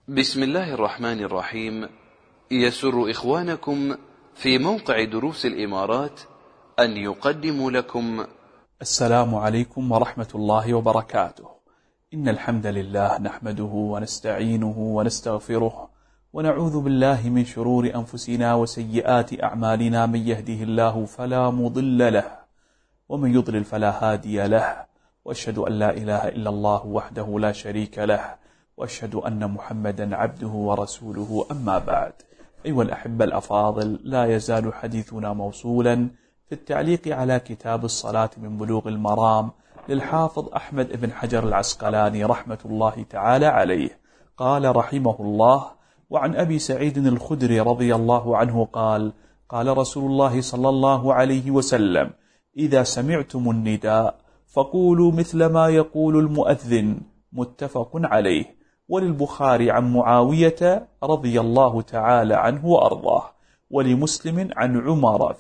بسم الله الرحمن الرحيم. يسر إخوانكم في موقع دروس الإمارات أن يقدموا لكم السلام عليكم ورحمة الله وبركاته. إن الحمد لله نحمده ونستعينه ونستغفره ونعوذ بالله من شرور أنفسنا وسيئات أعمالنا. من يهده الله فلا مضل له ومن يضلل فلا هادي له، وأشهد أن لا إله إلا الله وحده لا شريك له، وأشهد أن محمدا عبده ورسوله. أما بعد، أيها الأحبة الأفاضل، لا يزال حديثنا موصولا في التعليق على كتاب الصلاة من بلوغ المرام للحافظ أحمد بن حجر العسقلاني رحمة الله تعالى عليه. قال رحمه الله: وعن أبي سعيد الخدري رضي الله عنه قال: قال رسول الله صلى الله عليه وسلم: إذا سمعتم النداء فقولوا مثل ما يقول المؤذن. متفق عليه. وللبخاري عن معاوية رضي الله تعالى عنه وأرضاه، ولمسلم عن عمر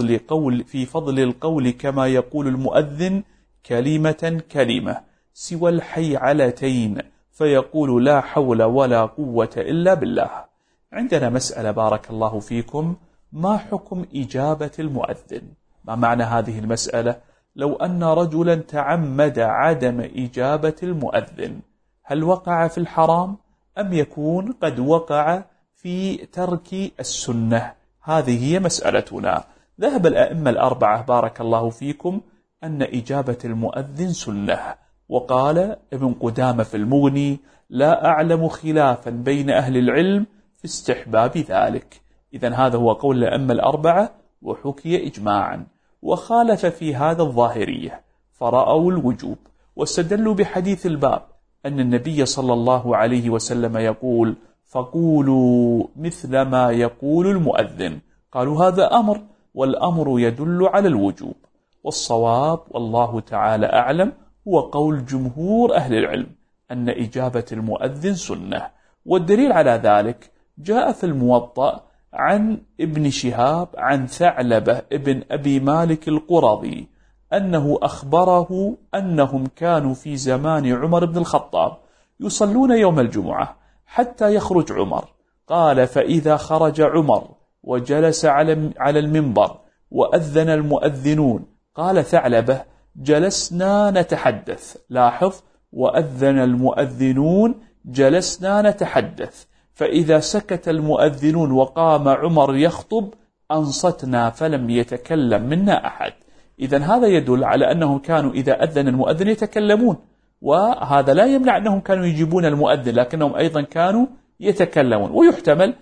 في فضل القول كما يقول المؤذن كلمة كلمة سوى الحيعلتين، فيقول لا حول ولا قوة إلا بالله. عندنا مسألة بارك الله فيكم: ما حكم إجابة المؤذن؟ ما معنى هذه المسألة؟ لو أن رجلا تعمد عدم إجابة المؤذن، هل وقع في الحرام أم يكون قد وقع في ترك السنة؟ هذه هي مسألتنا. ذهب الأئمة الأربعة بارك الله فيكم أن إجابة المؤذن سنة، وقال ابن قدامة في المغني: لا أعلم خلافا بين أهل العلم في استحباب ذلك. إذن هذا هو قول الأئمة الأربعة وحكي إجماعا. وخالف في هذا الظاهرية فرأوا الوجوب، واستدلوا بحديث الباب أن النبي صلى الله عليه وسلم يقول: فقولوا مثل ما يقول المؤذن. قالوا هذا أمر، والأمر يدل على الوجوب. والصواب والله تعالى أعلم هو قول جمهور أهل العلم أن إجابة المؤذن سنة. والدليل على ذلك جاء في الموطأ عن ابن شهاب عن ثعلبة ابن أبي مالك القرظي أنه أخبره أنهم كانوا في زمان عمر بن الخطاب يصلون يوم الجمعة حتى يخرج عمر. قال: فإذا خرج عمر وجلس على المنبر وأذن المؤذنون، قال ثعلبة: جلسنا نتحدث. لاحظ: وأذن المؤذنون جلسنا نتحدث، فإذا سكت المؤذنون وقام عمر يخطب أنصتنا فلم يتكلم منا أحد. إذن هذا يدل على أنهم كانوا إذا أذن المؤذن يتكلمون، وهذا لا يمنع أنهم كانوا يجيبون المؤذن، لكنهم أيضا كانوا يتكلمون. ويحتمل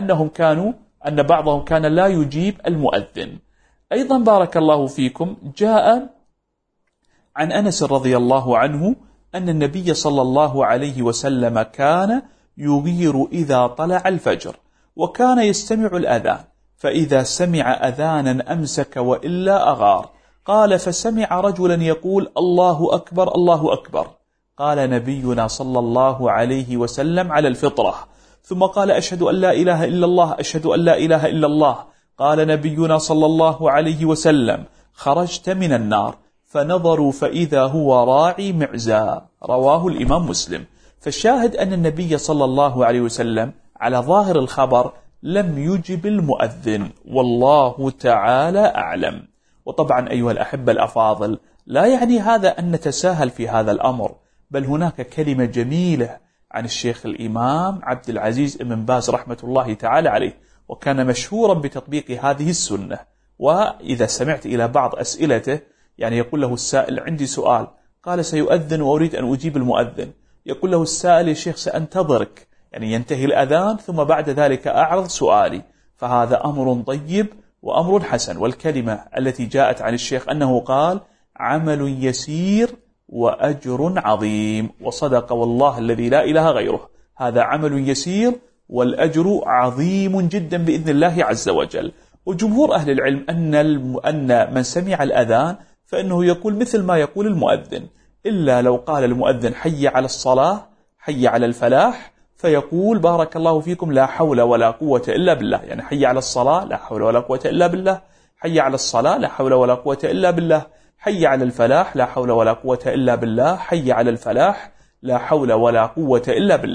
أن بعضهم كان لا يجيب المؤذن. أيضا بارك الله فيكم جاء عن أنس رضي الله عنه أن النبي صلى الله عليه وسلم كان يغير إذا طلع الفجر، وكان يستمع الأذان، فإذا سمع أذانا أمسك وإلا أغار. قال: فسمع رجلا يقول: الله أكبر الله أكبر. قال نبينا صلى الله عليه وسلم: على الفطرة. ثم قال: أشهد أن لا إله إلا الله أشهد أن لا إله إلا الله. قال نبينا صلى الله عليه وسلم: خرجت من النار. فنظروا فإذا هو راعي معزى. رواه الإمام مسلم. فالشاهد أن النبي صلى الله عليه وسلم على ظاهر الخبر لم يجب المؤذن، والله تعالى أعلم. وطبعا أيها الأحبة الأفاضل، لا يعني هذا أن نتساهل في هذا الأمر، بل هناك كلمة جميلة عن الشيخ الإمام عبد العزيز بن باز رحمة الله تعالى عليه، وكان مشهورا بتطبيق هذه السنة. وإذا سمعت إلى بعض أسئلته، يعني يقول له السائل: عندي سؤال، قال: سيؤذن وأريد أن أجيب المؤذن. يقول له السائل: يا شيخ سأنتظرك، يعني ينتهي الأذان ثم بعد ذلك أعرض سؤالي. فهذا أمر طيب وأمر حسن. والكلمة التي جاءت عن الشيخ أنه قال: عمل يسير وأجر عظيم. وصدق والله الذي لا إله غيره، هذا عمل يسير والأجر عظيم جدا بإذن الله عز وجل. وجمهور أهل العلم أن من سمع الأذان فإنه يقول مثل ما يقول المؤذن، إلا لو قال المؤذن: حي على الصلاة حي على الفلاح، فيقول بارك الله فيكم: لا حول ولا قوة إلا بالله. يعني حي على الصلاة لا حول ولا قوة إلا بالله، حي على الصلاة لا حول ولا قوة إلا بالله، حي على الفلاح لا حول ولا قوة إلا بالله، حي على الفلاح لا حول ولا قوة إلا بالله.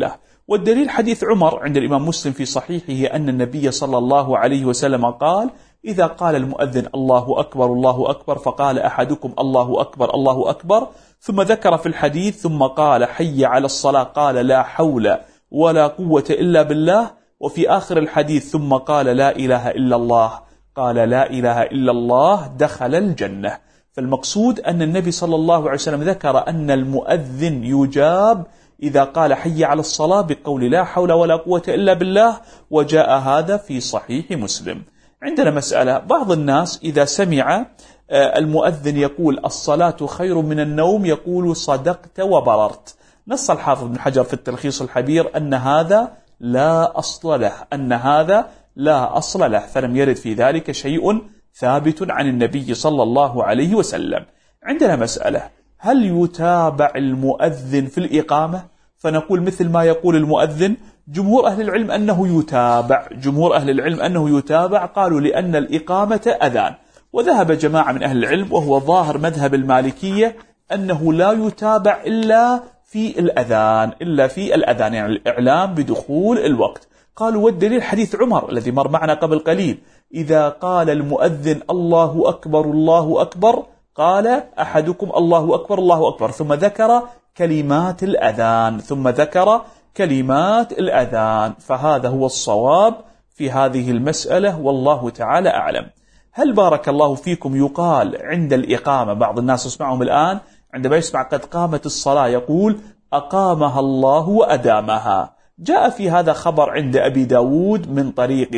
والدليل حديث عمر عند الإمام مسلم في صحيحه أن النبي صلى الله عليه وسلم قال: إذا قال المؤذن الله أكبر الله أكبر فقال أحدكم الله أكبر الله أكبر، ثم ذكر في الحديث ثم قال حي على الصلاة قال لا حول ولا قوة إلا بالله، وفي آخر الحديث ثم قال لا إله إلا الله قال لا إله إلا الله دخل الجنة. فالمقصود أن النبي صلى الله عليه وسلم ذكر أن المؤذن يجاب إذا قال حي على الصلاة بقول لا حول ولا قوة إلا بالله، وجاء هذا في صحيح مسلم. عندنا مسألة: بعض الناس إذا سمع المؤذن يقول الصلاة خير من النوم يقول صدقت وبررت. نص الحافظ بن حجر في التلخيص الحبير أن هذا لا أصل له، أن هذا لا أصل له، فلم يرد في ذلك شيء ثابت عن النبي صلى الله عليه وسلم. عندنا مسألة: هل يتابع المؤذن في الإقامة؟ فنقول مثل ما يقول المؤذن. جمهور أهل العلم أنه يتابع، جمهور أهل العلم أنه يتابع، قالوا لأن الإقامة أذان. وذهب جماعة من أهل العلم وهو ظاهر مذهب المالكية أنه لا يتابع إلا في الأذان، إلا في الأذان، يعني الإعلام بدخول الوقت. قالوا والدليل حديث عمر الذي مر معنا قبل قليل: إذا قال المؤذن الله أكبر الله أكبر قال أحدكم الله أكبر الله أكبر، ثم ذكر كلمات الأذان، ثم ذكر كلمات الأذان. فهذا هو الصواب في هذه المسألة، والله تعالى أعلم. هل بارك الله فيكم يقال عند الإقامة، بعض الناس اسمعهم الآن عندما يسمع قد قامت الصلاة يقول أقامها الله وأدامها؟ جاء في هذا خبر عند أبي داود من طريق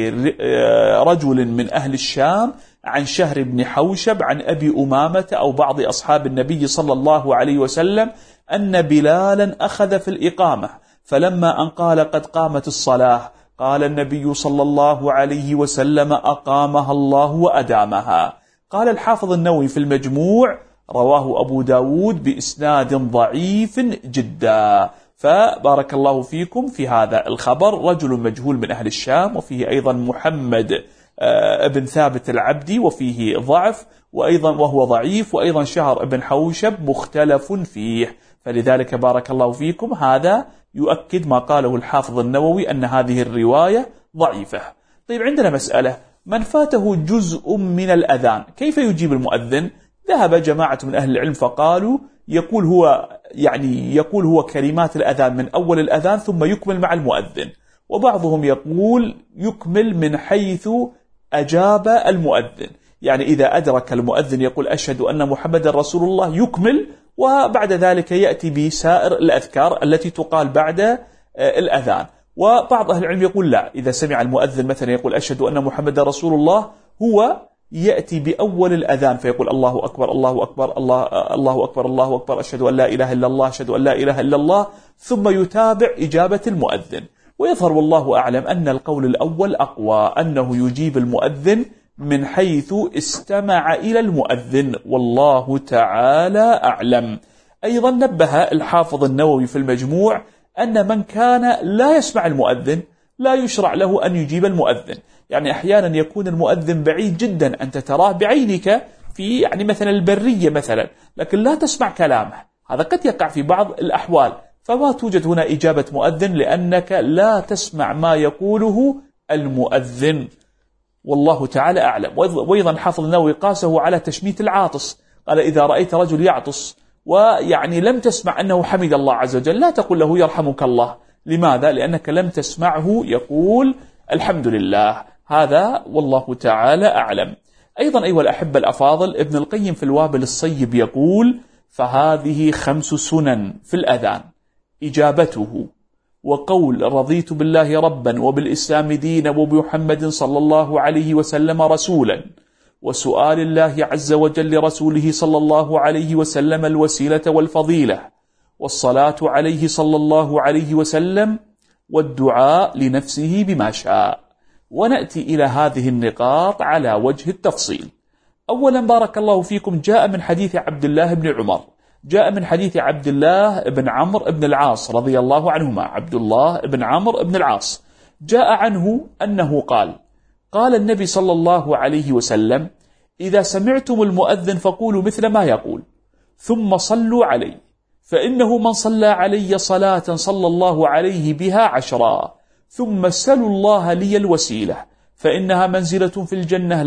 رجل من أهل الشام عن شهر بن حوشب عن أبي أمامة أو بعض أصحاب النبي صلى الله عليه وسلم أن بلالا أخذ في الإقامة، فلما أن قال قد قامت الصلاة قال النبي صلى الله عليه وسلم أقامها الله وأدامها. قال الحافظ النووي في المجموع: رواه أبو داود بإسناد ضعيف جدا. فبارك الله فيكم في هذا الخبر رجل مجهول من أهل الشام، وفيه أيضا محمد ابن ثابت العبدي وفيه ضعف، وأيضا وهو ضعيف، وأيضا شهر ابن حوشب مختلف فيه. فلذلك بارك الله فيكم هذا يؤكد ما قاله الحافظ النووي أن هذه الرواية ضعيفة. طيب عندنا مسألة: من فاته جزء من الأذان كيف يجيب المؤذن؟ ذهب جماعة من أهل العلم فقالوا يقول هو كلمات الأذان من أول الأذان ثم يكمل مع المؤذن، وبعضهم يقول يكمل من حيث أجاب المؤذن، يعني إذا أدرك المؤذن يقول أشهد أن محمد رسول الله يكمل، وبعد ذلك يأتي بسائر الأذكار التي تقال بعد الأذان. وبعض أهل العلم يقول لا، إذا سمع المؤذن مثلا يقول أشهد أن محمد رسول الله هو يأتي بأول الأذان فيقول الله أكبر الله أكبر الله أكبر الله أكبر أشهد أن لا إله إلا الله أشهد أن لا إله إلا الله، ثم يتابع إجابة المؤذن. ويظهر والله أعلم أن القول الأول أقوى، أنه يجيب المؤذن من حيث استمع إلى المؤذن، والله تعالى أعلم. أيضا نبه الحافظ النووي في المجموع أن من كان لا يسمع المؤذن لا يشرع له أن يجيب المؤذن. يعني أحيانا يكون المؤذن بعيد جدا، أنت تراه بعينك في مثلا البرية مثلا، لكن لا تسمع كلامه، هذا قد يقع في بعض الأحوال، فما توجد هنا إجابة مؤذن لأنك لا تسمع ما يقوله المؤذن، والله تعالى أعلم. وأيضا حافظ النووي قاسه على تشميت العاطس، قال إذا رأيت رجل يعطس لم تسمع أنه حمد الله عز وجل لا تقول له يرحمك الله. لماذا؟ لأنك لم تسمعه يقول الحمد لله. هذا والله تعالى أعلم. أيضا أيها الأحبة الأفاضل، ابن القيم في الوابل الصيب يقول: فهذه 5 سنن في الأذان: إجابته، وقول رضيت بالله ربا وبالإسلام دينا وبمحمد صلى الله عليه وسلم رسولا، وسؤال الله عز وجل لرسوله صلى الله عليه وسلم الوسيلة والفضيلة، والصلاة عليه صلى الله عليه وسلم، والدعاء لنفسه بما شاء. ونأتي إلى هذه النقاط على وجه التفصيل. أولا بارك الله فيكم، جاء من حديث عبد الله بن عمر، جاء من حديث عبد الله بن عمرو بن العاص رضي الله عنهما، عبد الله بن عمرو بن العاص، جاء عنه أنه قال النبي صلى الله عليه وسلم: إذا سمعتم المؤذن فقولوا مثل ما يقول، ثم صلوا عليه، فإنه من صلى علي صلاة صلى الله عليه بها 10 ثم سلوا الله لي الوسيلة فإنها منزلة في الجنة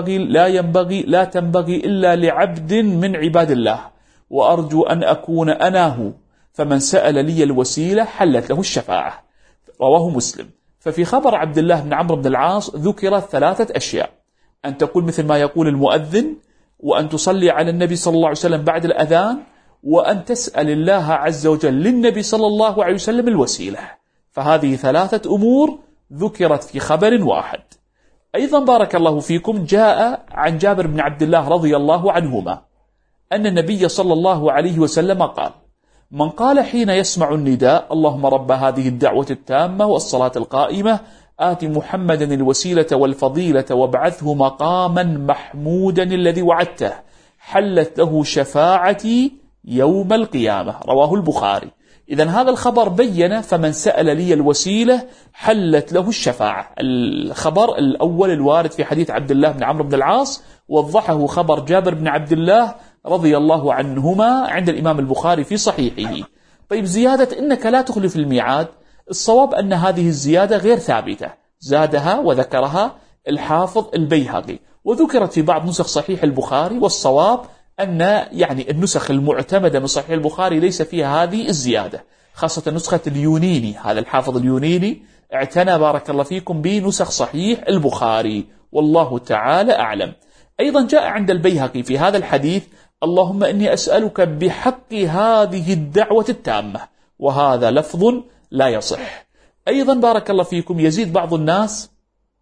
لا تنبغي إلا لعبد من عباد الله وأرجو أن أكون أنا هو فمن سأل لي الوسيلة حلت له الشفاعة. رواه مسلم. ففي خبر عبد الله بن عمرو بن العاص ذكرت 3 أشياء: أن تقول مثل ما يقول المؤذن، وأن تصلي على النبي صلى الله عليه وسلم بعد الأذان، وأن تسأل الله عز وجل للنبي صلى الله عليه وسلم الوسيلة. فهذه 3 أمور ذكرت في خبر واحد. أيضا بارك الله فيكم جاء عن جابر بن عبد الله رضي الله عنهما أن النبي صلى الله عليه وسلم قال: من قال حين يسمع النداء اللهم رب هذه الدعوة التامة والصلاة القائمة آت محمدا الوسيلة والفضيلة وابعثه مقاما محمودا الذي وعدته حلت له شفاعتي يوم القيامة. رواه البخاري. إذن هذا الخبر بين فمن سأل لي الوسيلة حلت له الشفاعة. الخبر الأول الوارد في حديث عبد الله بن عمرو بن العاص وضحه خبر جابر بن عبد الله رضي الله عنهما عند الإمام البخاري في صحيحه. طيب، زيادة إنك لا تخلف الميعاد، الصواب أن هذه الزيادة غير ثابتة، زادها وذكرها الحافظ البيهقي، وذكرت في بعض نسخ صحيح البخاري، والصواب أن النسخ المعتمدة من صحيح البخاري ليس فيها هذه الزيادة، خاصة نسخة اليونيني. هذا الحافظ اليونيني اعتنى بارك الله فيكم بنسخ صحيح البخاري، والله تعالى أعلم. أيضا جاء عند البيهقي في هذا الحديث: اللهم إني أسألك بحق هذه الدعوة التامة، وهذا لفظ لا يصح. أيضا بارك الله فيكم يزيد بعض الناس: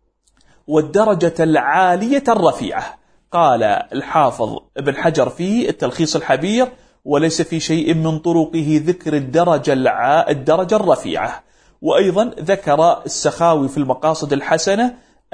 والدرجة العالية الرفيعة. قال الحافظ ابن حجر في التلخيص الحبير: وليس في شيء من طرقه ذكر الدرجة الرفيعة. وأيضا ذكر السخاوي في المقاصد الحسنة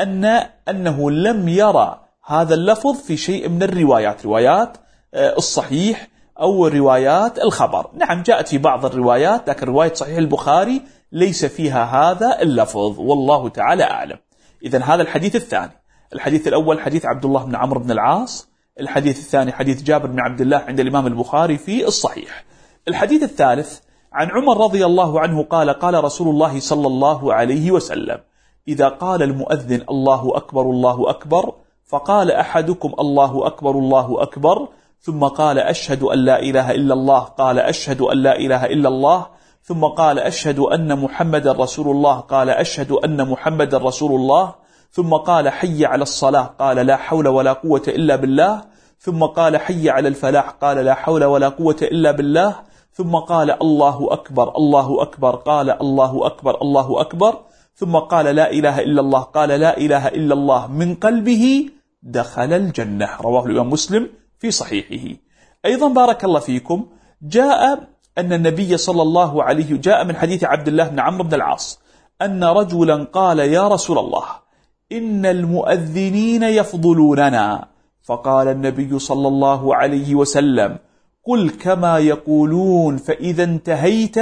أنه لم يرى هذا اللفظ في شيء من روايات الصحيح أو روايات الخبر. نعم، جاءت في بعض الروايات، لكن رواية صحيح البخاري ليس فيها هذا اللفظ، والله تعالى أعلم. إذن هذا الحديث الثاني. الحديث الأول حديث عبد الله بن عمرو بن العاص، الحديث الثاني حديث جابر بن عبد الله عند الإمام البخاري في الصحيح. الحديث الثالث عن عمر رضي الله عنه قال: قال رسول الله صلى الله عليه وسلم: إذا قال المؤذن الله أكبر الله أكبر فقال أحدكم الله أكبر الله أكبر ثم قال أشهد أن لا إله إلا الله قال أشهد أن لا إله إلا الله ثم قال أشهد أن محمد رسول الله قال أشهد أن محمد رسول الله ثم قال حي على الصلاة قال لا حول ولا قوة إلا بالله ثم قال حي على الفلاح قال لا حول ولا قوة إلا بالله ثم قال الله أكبر الله أكبر قال الله أكبر الله أكبر ثم قال لا إله إلا الله قال لا إله إلا الله من قلبه دخل الجنة. رواه الإمام مسلم في صحيحه. أيضا بارك الله فيكم جاء أن النبي صلى الله عليه جاء من حديث عبد الله بن عمرو بن العاص أن رجلا قال يا رسول الله إن المؤذنين يفضلوننا، فقال النبي صلى الله عليه وسلم قل كما يقولون فإذا انتهيت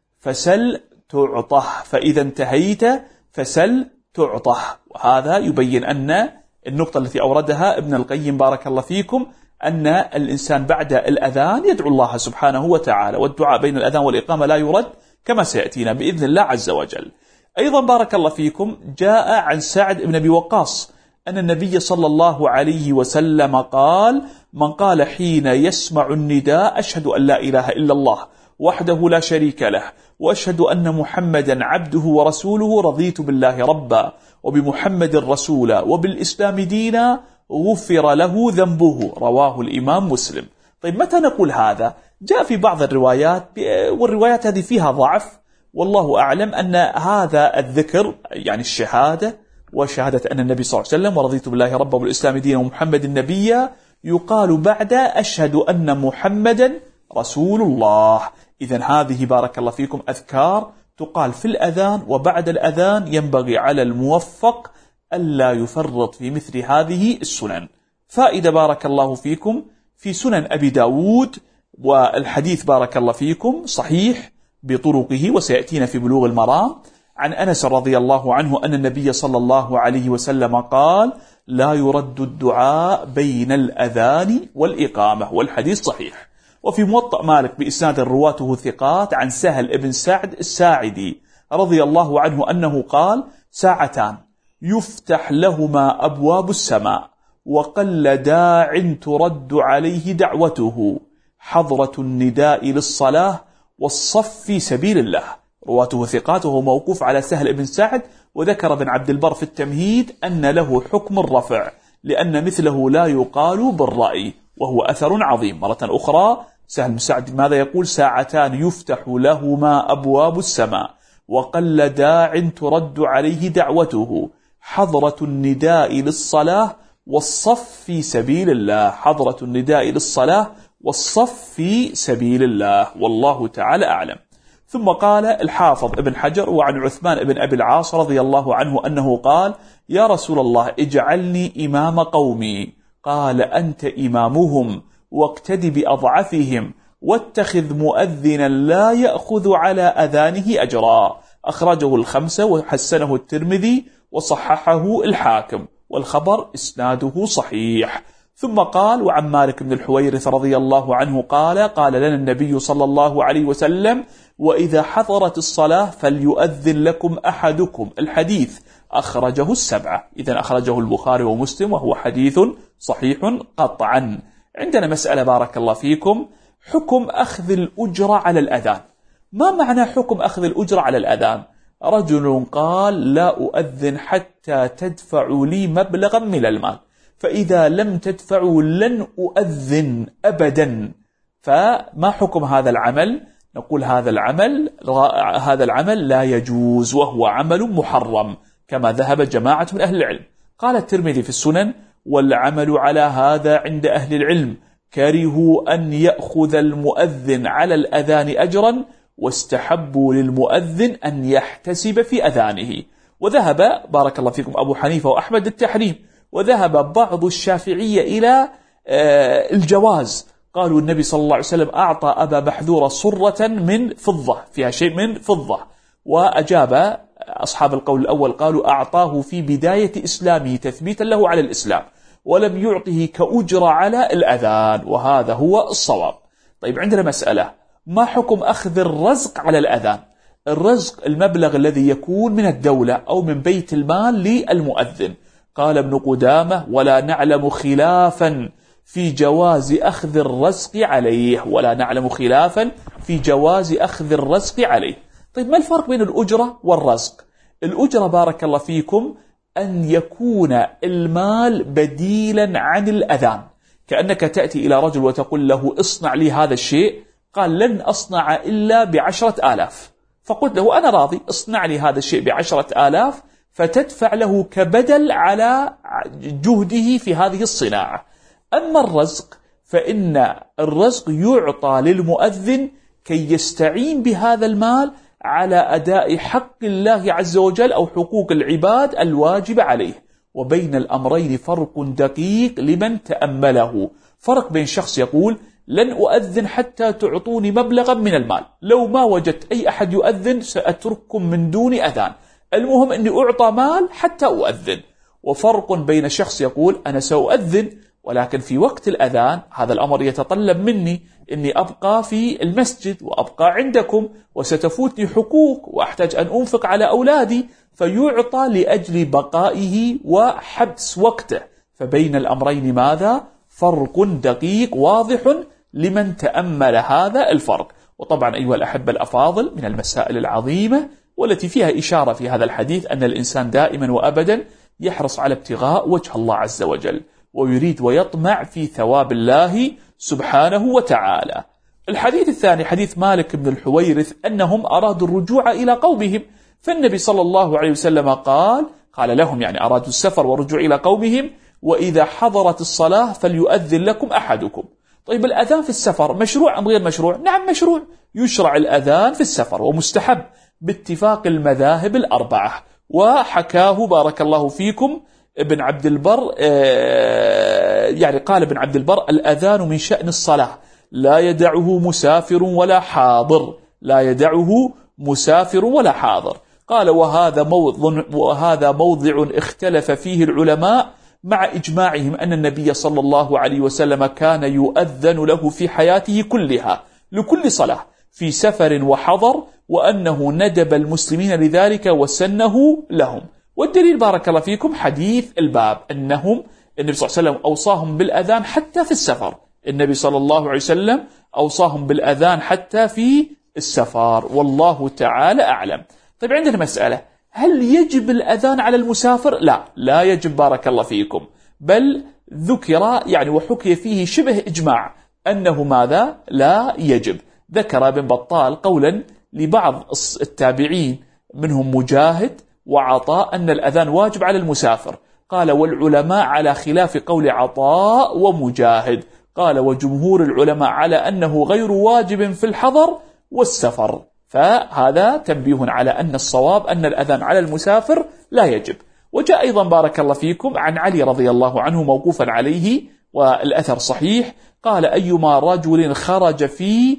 فسل تعطه فإذا انتهيت فسل تعطه. وهذا يبين أن النقطة التي أوردها ابن القيم بارك الله فيكم أن الإنسان بعد الأذان يدعو الله سبحانه وتعالى، والدعاء بين الأذان والإقامة لا يرد كما سيأتينا بإذن الله عز وجل. أيضا بارك الله فيكم جاء عن سعد بن أبي وقاص أن النبي صلى الله عليه وسلم قال من قال حين يسمع النداء أشهد أن لا إله إلا الله وحده لا شريك له وأشهد أن محمدا عبده ورسوله رضيت بالله ربا وبمحمد رسولا وبالإسلام دينا غفر له ذنبه. رواه الإمام مسلم. طيب متى نقول هذا؟ جاء في بعض الروايات والروايات هذه فيها ضعف، والله أعلم أن هذا الذكر يعني الشهادة وشهادة أن النبي صلى الله عليه وسلم ورضيت بالله ربا وبالإسلام دينا ومحمد النبيا يقال بعد أشهد أن محمدا رسول الله. إذن هذه بارك الله فيكم أذكار تقال في الأذان وبعد الأذان، ينبغي على الموفق ألا يفرط في مثل هذه السنن. فائدة بارك الله فيكم في سنن أبي داود، والحديث بارك الله فيكم صحيح بطرقه وسيأتينا في بلوغ المرام، عن أنس رضي الله عنه أن النبي صلى الله عليه وسلم قال لا يرد الدعاء بين الأذان والإقامة، والحديث صحيح. وفي موطأ مالك بإسناد رواته ثقات عن سهل بن سعد الساعدي رضي الله عنه أنه قال: ساعتان يفتح لهما أبواب السماء وقل داع ترد عليه دعوته، حضرة النداء للصلاة والصف في سبيل الله. رواته ثقات وهو موقوف على سهل بن سعد، وذكر ابن عبد البر في التمهيد أن له حكم الرفع لأن مثله لا يقال بالرأي، وهو أثر عظيم. مرة أخرى سهل بن سعد ماذا يقول؟ ساعتان يفتح لهما أبواب السماء وقل داع ترد عليه دعوته، حضرة النداء للصلاة والصف في سبيل الله. حضرة النداء للصلاة والصف في سبيل الله، والله تعالى أعلم. ثم قال الحافظ ابن حجر وعن عثمان بن أبي العاص رضي الله عنه أنه قال: يا رسول الله اجعلني إمام قومي. قال: أنت إمامهم، واقتد بأضعفهم، واتخذ مؤذنا لا يأخذ على أذانه أجرا. أخرجه الخمسة وحسنه الترمذي وصححه الحاكم، والخبر إسناده صحيح. ثم قال: وعن مالك بن الحويرث رضي الله عنه قال: قال لنا النبي صلى الله عليه وسلم: وإذا حضرت الصلاة فليؤذن لكم أحدكم. الحديث أخرجه السبعة، إذن أخرجه البخاري ومسلم، وهو حديث صحيح قطعا. عندنا مسألة بارك الله فيكم، حكم أخذ الأجرة على الأذان. ما معنى حكم أخذ الأجرة على الأذان؟ رجل قال: لا أؤذن حتى تدفعوا لي مبلغا من المال، فإذا لم تدفعوا لن أؤذن أبدا. فما حكم هذا العمل؟ نقول هذا العمل لا يجوز، وهو عمل محرم كما ذهب جماعة من أهل العلم. قال الترمذي في السنن: والعمل على هذا عند أهل العلم، كرهوا أن يأخذ المؤذن على الأذان أجرا، واستحبوا للمؤذن أن يحتسب في أذانه. وذهب بارك الله فيكم أبو حنيفة وأحمد التحريم، وذهب بعض الشافعية إلى الجواز. قالوا النبي صلى الله عليه وسلم أعطى أبا محذورة صرة من فضة فيها شيء من فضة، وأجاب أصحاب القول الأول قالوا أعطاه في بداية إسلامه تثبيتا له على الإسلام، ولم يعطه كأجر على الأذان، وهذا هو الصواب. طيب عندنا مسألة، ما حكم أخذ الرزق على الأذان؟ الرزق المبلغ الذي يكون من الدولة أو من بيت المال للمؤذن. قال ابن قدامة: ولا نعلم خلافا في جواز أخذ الرزق عليه، ولا نعلم خلافا في جواز أخذ الرزق عليه. طيب ما الفرق بين الأجرة والرزق؟ الأجرة بارك الله فيكم أن يكون المال بديلا عن الأذان، كأنك تأتي إلى رجل وتقول له اصنع لي هذا الشيء، قال لن أصنع إلا ب10,000، فقلت له أنا راضي، اصنع لي هذا الشيء ب10,000، فتدفع له كبدل على جهده في هذه الصناعة. أما الرزق فإن الرزق يعطى للمؤذن كي يستعين بهذا المال على أداء حق الله عز وجل أو حقوق العباد الواجب عليه. وبين الأمرين فرق دقيق لمن تأمله. فرق بين شخص يقول لن أؤذن حتى تعطوني مبلغا من المال، لو ما وجدت أي أحد يؤذن سأترككم من دون أذان، المهم أني أعطى مال حتى أؤذن. وفرق بين شخص يقول أنا سأؤذن ولكن في وقت الأذان هذا الأمر يتطلب مني أني أبقى في المسجد وأبقى عندكم وستفوتني حقوق وأحتاج أن أنفق على أولادي، فيعطى لأجل بقائه وحبس وقته. فبين الأمرين ماذا؟ فرق دقيق واضح لمن تأمل هذا الفرق. وطبعا أيها الأحبة الأفاضل، من المسائل العظيمة والتي فيها إشارة في هذا الحديث أن الإنسان دائما وأبدا يحرص على ابتغاء وجه الله عز وجل، ويريد ويطمع في ثواب الله سبحانه وتعالى. الحديث الثاني حديث مالك بن الحويرث أنهم أرادوا الرجوع إلى قومهم، فالنبي صلى الله عليه وسلم قال لهم، يعني أرادوا السفر والرجوع إلى قومهم: وإذا حضرت الصلاة فليؤذن لكم أحدكم. طيب الأذان في السفر مشروع أم غير مشروع؟ نعم مشروع، يشرع الأذان في السفر ومستحب باتفاق المذاهب الأربعة. وحكاه بارك الله فيكم ابن عبد البر، يعني قال ابن عبد البر: الأذان من شأن الصلاة لا يدعه مسافر ولا حاضر، لا يدعه مسافر ولا حاضر. قال: وهذا موضع اختلف فيه العلماء مع إجماعهم أن النبي صلى الله عليه وسلم كان يؤذن له في حياته كلها لكل صلاة في سفر وحضر، وأنه ندب المسلمين لذلك وسنه لهم. والدليل بارك الله فيكم حديث الباب أنهم النبي صلى الله عليه وسلم أوصاهم بالأذان حتى في السفر. النبي صلى الله عليه وسلم أوصاهم بالأذان حتى في السفر، والله تعالى أعلم. طيب عندنا مسألة، هل يجب الأذان على المسافر؟ لا يجب بارك الله فيكم، بل ذكر يعني وحكي فيه شبه إجماع أنه ماذا؟ لا يجب. ذكر ابن بطال قولا لبعض التابعين منهم مجاهد وعطاء أن الأذان واجب على المسافر، قال والعلماء على خلاف قول عطاء ومجاهد، قال وجمهور العلماء على أنه غير واجب في الحضر والسفر. فهذا تنبيه على أن الصواب أن الأذان على المسافر لا يجب. وجاء أيضا بارك الله فيكم عن علي رضي الله عنه موقوفا عليه والأثر صحيح، قال أيما رجل خرج في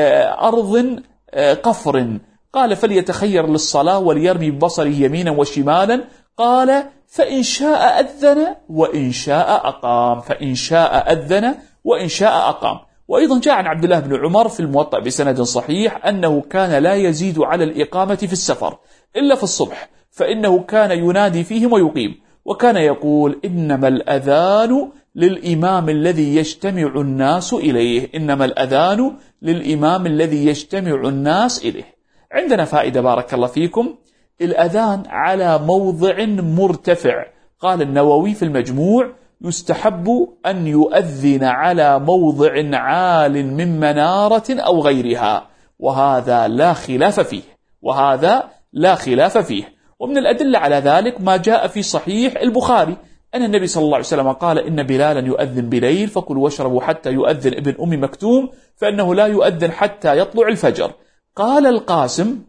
أرض قفر قال فليتخير للصلاة وليرمي ببصره يمينا وشمالا، قال فإن شاء أذن وإن شاء أقام، فإن شاء أذن وإن شاء أقام. وأيضا جاء عن عبد الله بن عمر في الموطأ بسند صحيح أنه كان لا يزيد على الإقامة في السفر إلا في الصبح، فإنه كان ينادي فيهم ويقيم، وكان يقول إنما الأذان للإمام الذي يجتمع الناس إليه، إنما الأذان للإمام الذي يجتمع الناس إليه. عندنا فائدة بارك الله فيكم، الأذان على موضع مرتفع، قال النووي في المجموع يستحب أن يؤذن على موضع عال من منارة أو غيرها، وهذا لا خلاف فيه، وهذا لا خلاف فيه. ومن الأدلة على ذلك ما جاء في صحيح البخاري أن النبي صلى الله عليه وسلم قال إن بلالا يؤذن بليل فكلوا واشربوا حتى يؤذن ابن أم مكتوم فإنه لا يؤذن حتى يطلع الفجر. قال القاسم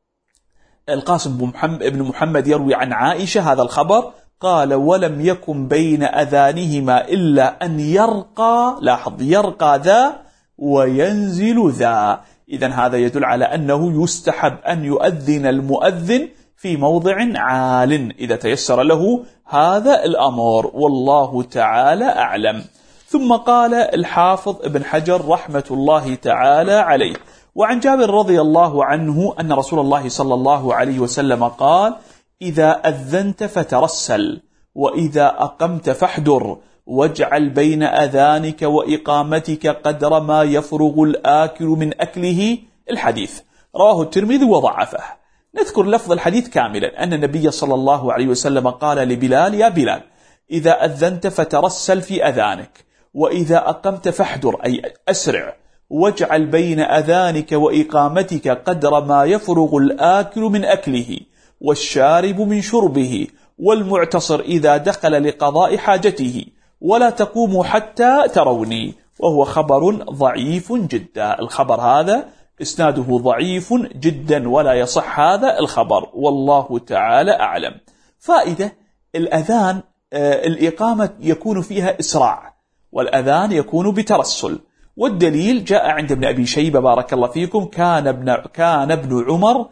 بن محمد يروي عن عائشة هذا الخبر، قال ولم يكن بين أذانهما إلا أن يرقى، لاحظ يرقى ذا وينزل ذا. إذن هذا يدل على أنه يستحب أن يؤذن المؤذن في موضع عال إذا تيسر له هذا الأمر، والله تعالى أعلم. ثم قال الحافظ ابن حجر رحمة الله تعالى عليه: وعن جابر رضي الله عنه أن رسول الله صلى الله عليه وسلم قال: إذا أذنت فترسل، وإذا أقمت فاحدر، واجعل بين أذانك وإقامتك قدر ما يفرغ الآكل من أكله. الحديث رواه الترمذي وضعفه. نذكر لفظ الحديث كاملا، أن النبي صلى الله عليه وسلم قال لبلال: يا بلال إذا أذنت فترسل في أذانك، وإذا أقمت فاحدر أي أسرع، واجعل بين أذانك وإقامتك قدر ما يفرغ الآكل من أكله، والشارب من شربه، والمعتصر إذا دخل لقضاء حاجته، ولا تقوموا حتى تروني. وهو خبر ضعيف جدا، الخبر هذا إسناده ضعيف جدا ولا يصح هذا الخبر، والله تعالى أعلم. فائدة: الأذان الإقامة يكون فيها إسراع، والأذان يكون بترسل. والدليل جاء عند ابن أبي شيبة بارك الله فيكم: كان ابن عمر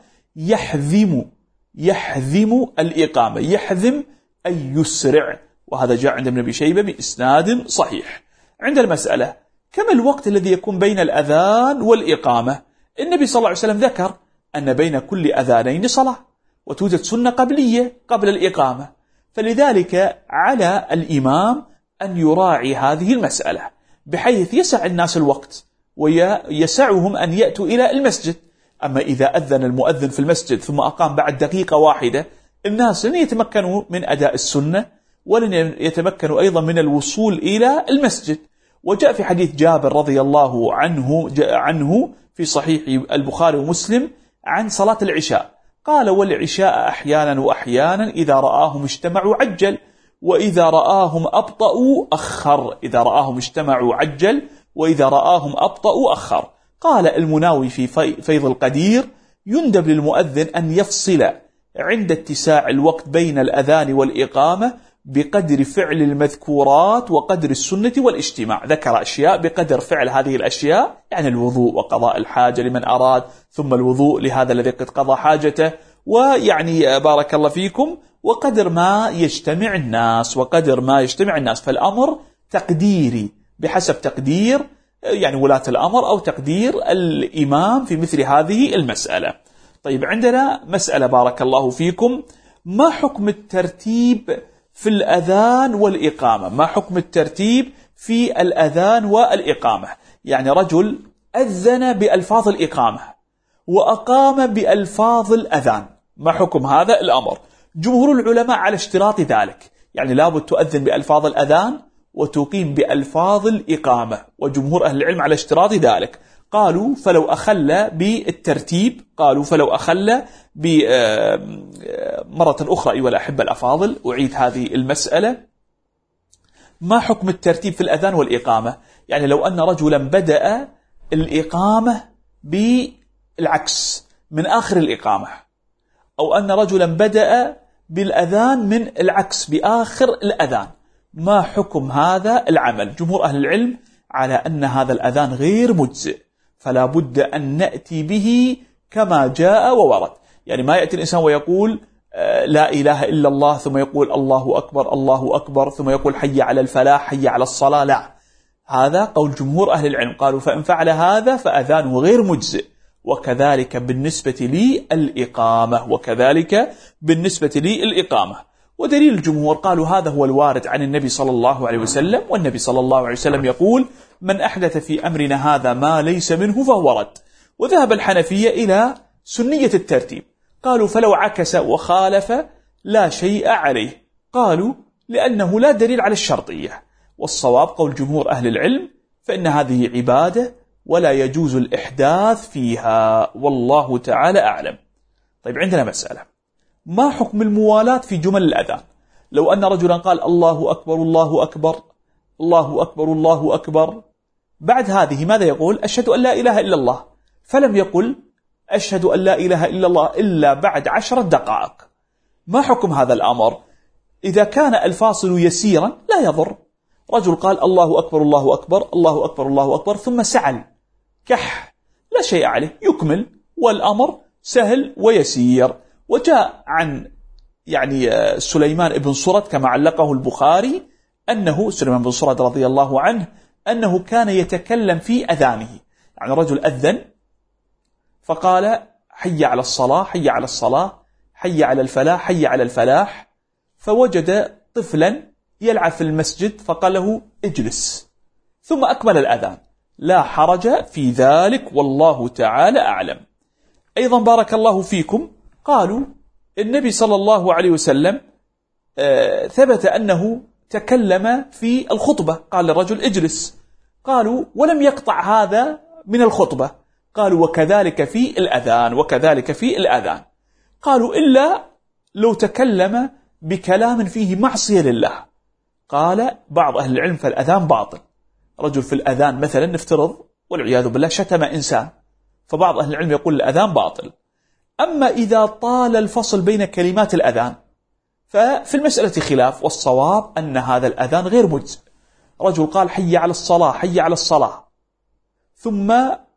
يحذم الإقامة، يحذم أي يسرع، وهذا جاء عند ابن أبي شيبة بإسناد صحيح. عند المسألة: كم الوقت الذي يكون بين الأذان والإقامة؟ النبي صلى الله عليه وسلم ذكر أن بين كل أذانين صلاة، وتوجد سنة قبلية قبل الإقامة، فلذلك على الإمام أن يراعي هذه المسألة بحيث يسع الناس الوقت ويسعهم أن يأتوا إلى المسجد. أما إذا أذن المؤذن في المسجد ثم أقام بعد دقيقة واحدة، الناس لن يتمكنوا من أداء السنة، ولن يتمكنوا أيضا من الوصول إلى المسجد. وجاء في حديث جابر رضي الله عنه في صحيح البخاري ومسلم عن صلاة العشاء، قال: والعشاء أحيانا وأحيانا إذا رآهم اجتمعوا عجل، وإذا رآهم أبطأوا أخر. إذا رآهم اجتمعوا عجل، وإذا رآهم أبطأوا أخر. قال المناوي في فيض القدير: يندب للمؤذن أن يفصل عند اتساع الوقت بين الأذان والإقامة بقدر فعل المذكورات وقدر السنة والاجتماع. ذكر أشياء بقدر فعل هذه الأشياء، يعني الوضوء وقضاء الحاجة لمن أراد، ثم الوضوء لهذا الذي قد قضى حاجته، ويعني بارك الله فيكم وقدر ما يجتمع الناس فالأمر تقديري بحسب تقدير يعني ولاة الأمر أو تقدير الإمام في مثل هذه المسألة. طيب عندنا مسألة بارك الله فيكم، ما حكم الترتيب في الأذان والإقامة؟ ما حكم الترتيب في الأذان والإقامة؟ يعني رجل أذن بألفاظ الإقامة وأقام بألفاظ الأذان، ما حكم هذا الأمر؟ جمهور العلماء على اشتراط ذلك، يعني لابد تؤذن بألفاظ الأذان وتقيم بألفاظ الإقامة، وجمهور أهل العلم على اشتراط ذلك. قالوا فلو أخل بالترتيب، مرة أخرى أيها الأحبة الأفاضل أعيد هذه المسألة، ما حكم الترتيب في الأذان والإقامة؟ يعني لو أن رجلا بدأ الإقامة بالعكس من آخر الإقامة، أو أن رجلا بدأ بالأذان من العكس بآخر الأذان، ما حكم هذا العمل؟ جمهور أهل العلم على أن هذا الأذان غير مجزئ، فلا بد أن نأتي به كما جاء وورد. يعني ما يأتي الإنسان ويقول لا إله إلا الله ثم يقول الله أكبر الله أكبر ثم يقول حي على الفلاح حي على الصلاة، لا، هذا قول جمهور أهل العلم، قالوا فإن فعل هذا فأذانه غير مجزئ. وكذلك بالنسبة للإقامة، ودليل الجمهور قالوا هذا هو الوارد عن النبي صلى الله عليه وسلم، والنبي صلى الله عليه وسلم يقول من أحدث في أمرنا هذا ما ليس منه فهو رد. وذهب الحنفية إلى سنية الترتيب، قالوا فلو عكس وخالف لا شيء عليه، قالوا لأنه لا دليل على الشرطية. والصواب قول جمهور أهل العلم فإن هذه عبادة ولا يجوز الإحداث فيها، والله تعالى أعلم. طيب عندنا مسألة، ما حكم الموالاة في جمل الأذان؟ لو أن رجلا قال الله أكبر الله أكبر الله أكبر الله أكبر، بعد هذه ماذا يقول؟ أشهد أن لا إله إلا الله، فلم يقل أشهد أن لا إله إلا الله إلا بعد 10 دقائق، ما حكم هذا الأمر؟ إذا كان الفاصل يسيرا لا يضر، رجل قال الله أكبر الله أكبر الله أكبر الله أكبر ثم سعل كح، لا شيء عليه، يكمل، والأمر سهل ويسير. وجاء عن سليمان بن صرد كما علقه البخاري أنه سليمان بن صرد رضي الله عنه أنه كان يتكلم في أذانه، يعني رجل أذن فقال حي على الصلاة حي على الصلاة حي على الفلاح حي على الفلاح، فوجد طفلا يلعب في المسجد فقال له اجلس، ثم أكمل الأذان، لا حرج في ذلك والله تعالى أعلم. أيضا بارك الله فيكم قالوا النبي صلى الله عليه وسلم ثبت أنه تكلم في الخطبة، قال للرجل اجلس، قالوا ولم يقطع هذا من الخطبة، قالوا وكذلك في الأذان، قالوا إلا لو تكلم بكلام فيه معصية لله، قال بعض أهل العلم فالأذان باطل. رجل في الأذان مثلا نفترض والعياذ بالله شتم إنسان، فبعض أهل العلم يقول الأذان باطل. أما إذا طال الفصل بين كلمات الأذان ففي المسألة خلاف، والصواب أن هذا الأذان غير مجزئ. رجل قال حي على الصلاة حي على الصلاة ثم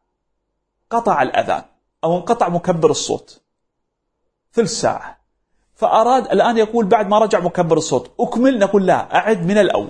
قطع الأذان أو انقطع مكبر الصوت ثلث ساعة، فأراد الآن يقول بعد ما رجع مكبر الصوت أكمل، نقول لا، أعد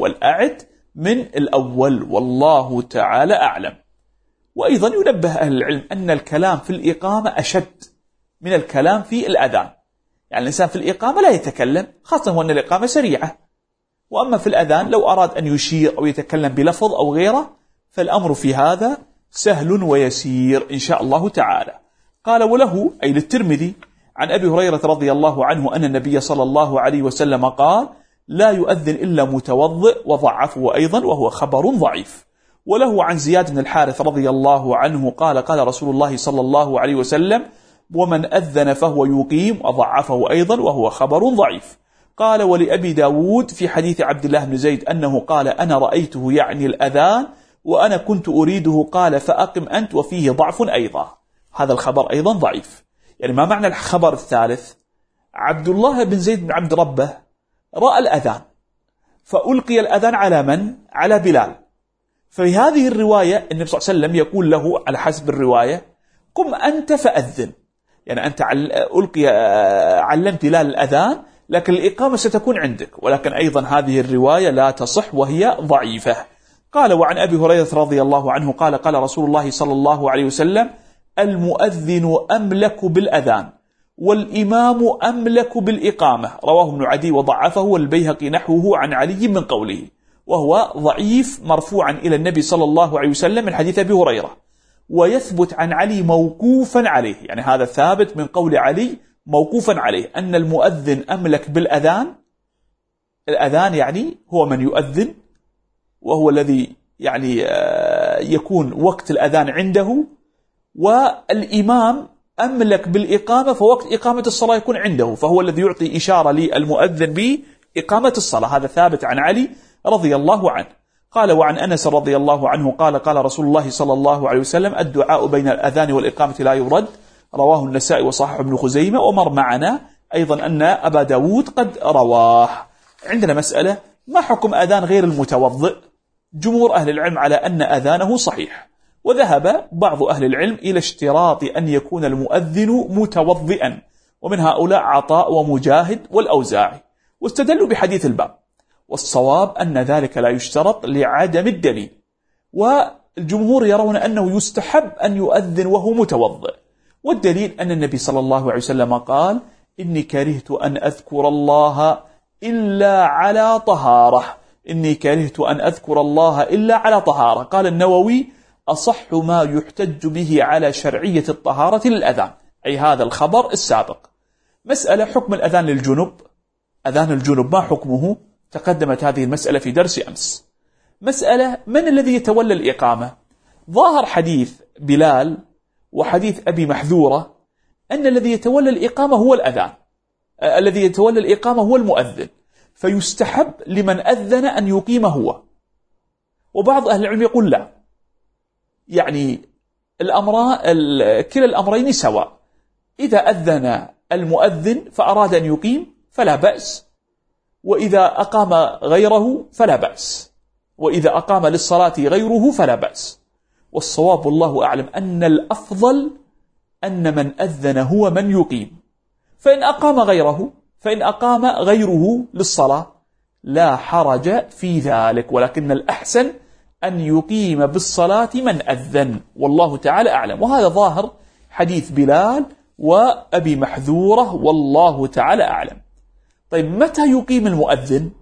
من الأول والله تعالى أعلم. وأيضا ينبه أهل العلم أن الكلام في الإقامة أشد من الكلام في الأذان، يعني الإنسان في الإقامة لا يتكلم، خاصة وأن الإقامة سريعة، وأما في الأذان لو أراد أن يشير أو يتكلم بلفظ أو غيره فالأمر في هذا سهل ويسير إن شاء الله تعالى. قال وله أي للترمذي عن أبي هريرة رضي الله عنه أن النبي صلى الله عليه وسلم قال لا يؤذن إلا متوضئ، وضعفه أيضا وهو خبر ضعيف. وله عن زياد بن الحارث رضي الله عنه قال قال رسول الله صلى الله عليه وسلم ومن أذن فهو يقيم، وضعفه أيضا وهو خبر ضعيف. قال ولأبي داود في حديث عبد الله بن زيد أنه قال أنا رأيته يعني الأذان وأنا كنت أريده قال فأقم أنت، وفيه ضعف أيضا، هذا الخبر أيضا ضعيف. يعني ما معنى الخبر الثالث؟ عبد الله بن زيد بن عبد ربه رأى الأذان فألقي الأذان على من؟ على بلال. في هذه الرواية النبي صلى الله عليه وسلم يقول له على حسب الرواية قم أنت فأذن، يعني أنت علمت بلال الأذان، لكن الإقامة ستكون عندك. ولكن أيضا هذه الرواية لا تصح وهي ضعيفة. قال: وعن أبي هريرة رضي الله عنه قال: قال رسول الله صلى الله عليه وسلم: المؤذن أملك بالأذان والإمام أملك بالإقامة. رواه ابن عدي وضعفه، والبيهقي نحوه عن علي من قوله، وهو ضعيف مرفوعا إلى النبي صلى الله عليه وسلم من حديث أبي هريرة، ويثبت عن علي موقوفا عليه، يعني هذا ثابت من قول علي موقوفا عليه، أن المؤذن أملك بالأذان. الأذان يعني هو من يؤذن، وهو الذي يعني يكون وقت الأذان عنده، والإمام أملك بالإقامة، فوقت إقامة الصلاة يكون عنده، فهو الذي يعطي إشارة للمؤذن بإقامة الصلاة. هذا ثابت عن علي رضي الله عنه. قال: وعن أنس رضي الله عنه قال: قال رسول الله صلى الله عليه وسلم: الدعاء بين الأذان والإقامة لا يرد. رواه النسائي وصححه ابن خزيمة. ومر معنا أيضا أن أبا داود قد رواه. عندنا مسألة: ما حكم أذان غير المتوضئ؟ جمهور أهل العلم على أن أذانه صحيح، وذهب بعض أهل العلم إلى اشتراط أن يكون المؤذن متوضئا، ومن هؤلاء عطاء ومجاهد والأوزاعي، واستدلوا بحديث الباب. والصواب أن ذلك لا يشترط لعدم الدليل، والجمهور يرون أنه يستحب أن يؤذن وهو متوضئ، والدليل أن النبي صلى الله عليه وسلم قال: إني كرهت أن أذكر الله إلا على طهارة. إني كرهت أن أذكر الله إلا على طهارة. قال النووي: أصح ما يحتج به على شرعية الطهارة للأذان، أي هذا الخبر السابق. مسألة: حكم الأذان للجنب. أذان الجنب ما حكمه؟ تقدمت هذه المسألة في درس أمس. مسألة: من الذي يتولى الإقامة؟ ظاهر حديث بلال وحديث أبي محذورة أن الذي يتولى الإقامة هو الأذان، الذي يتولى الإقامة هو المؤذن، فيستحب لمن أذن أن يقيم هو. وبعض أهل العلم يقول لا، يعني كلا الأمرين سواء. إذا أذن المؤذن فأراد أن يقيم فلا بأس، وإذا أقام غيره فلا بأس، وإذا أقام للصلاة غيره فلا بأس. والصواب والله أعلم أن الأفضل أن من أذن هو من يقيم، فإن أقام غيره للصلاة لا حرج في ذلك، ولكن الأحسن أن يقيم بالصلاة من أذن، والله تعالى أعلم. وهذا ظاهر حديث بلال وأبي محذورة، والله تعالى أعلم. طيب، متى يقيم المؤذن؟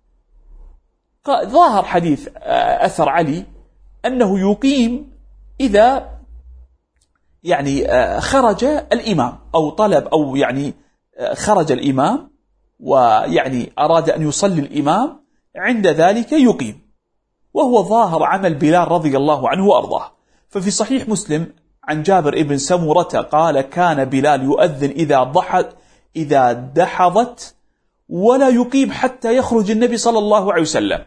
ظاهر حديث أثر علي أنه يقيم إذا يعني خرج الإمام، أو طلب، أو يعني خرج الإمام ويعني أراد أن يصلي الإمام، عند ذلك يقيم، وهو ظاهر عمل بلال رضي الله عنه وأرضاه. ففي صحيح مسلم عن جابر ابن سمرة قال: كان بلال يؤذن إذا دحضت ولا يقيم حتى يخرج النبي صلى الله عليه وسلم،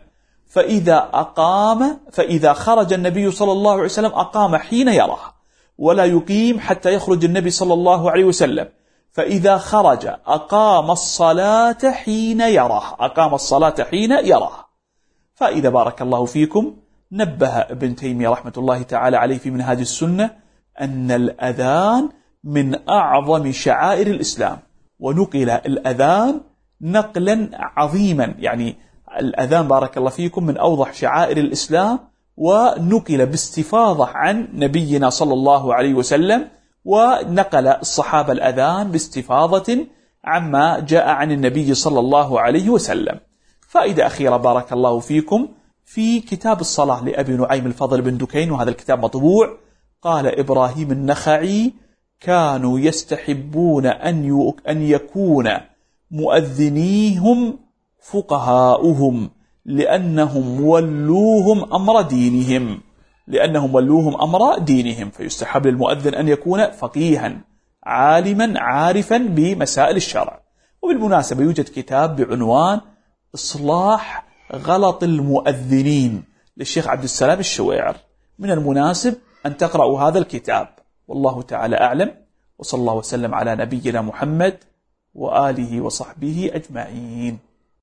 فإذا خرج النبي صلى الله عليه وسلم أقام حين يراه، ولا يقيم حتى يخرج النبي صلى الله عليه وسلم، فإذا خرج أقام الصلاة حين يراه. فإذا بارك الله فيكم، نبه ابن تيمية رحمة الله تعالى عليه في منهاج السنة أن الأذان من أعظم شعائر الإسلام، ونقل الأذان نقلا عظيما، يعني الأذان بارك الله فيكم من أوضح شعائر الإسلام، ونقل باستفاضة عن نبينا صلى الله عليه وسلم، ونقل الصحابة الأذان باستفاضة عما جاء عن النبي صلى الله عليه وسلم. فائدة أخيرة بارك الله فيكم: في كتاب الصلاة لأبي نعيم الفضل بن دكين، وهذا الكتاب مطبوع، قال إبراهيم النخعي: كانوا يستحبون أن يكون مؤذنيهم فقهاؤهم، لأنهم ولوهم أمر دينهم، فيستحب للمؤذن أن يكون فقيها عالما عارفا بمسائل الشرع. وبالمناسبة يوجد كتاب بعنوان إصلاح غلط المؤذنين للشيخ عبد السلام الشويعر، من المناسب أن تقرأوا هذا الكتاب، والله تعالى أعلم. وصلى الله وسلم على نبينا محمد وآله وصحبه أجمعين.